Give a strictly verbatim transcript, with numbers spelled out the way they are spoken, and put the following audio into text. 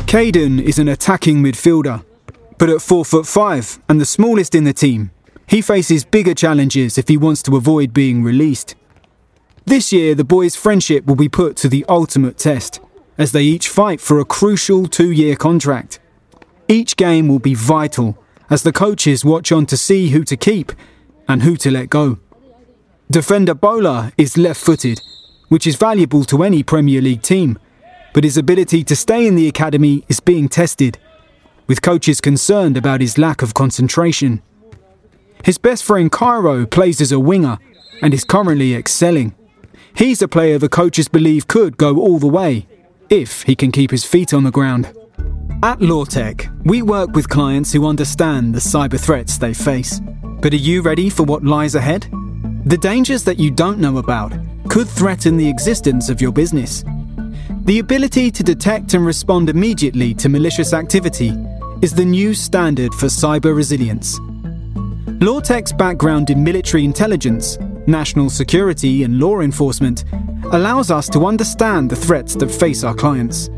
Caden is an attacking midfielder, but at four foot five and the smallest in the team, he faces bigger challenges if he wants to avoid being released. This year, the boys' friendship will be put to the ultimate test, as they each fight for a crucial two-year contract. Each game will be vital, as the coaches watch on to see who to keep and who to let go. Defender Bola is left-footed, which is valuable to any Premier League team, but his ability to stay in the academy is being tested, with coaches concerned about his lack of concentration. His best friend Cairo plays as a winger and is currently excelling. He's a player the coaches believe could go all the way, if he can keep his feet on the ground. At Lawtech, we work with clients who understand the cyber threats they face. But are you ready for what lies ahead? The dangers that you don't know about could threaten the existence of your business. The ability to detect and respond immediately to malicious activity is the new standard for cyber resilience. Lawtech's background in military intelligence, national security and law enforcement allows us to understand the threats that face our clients.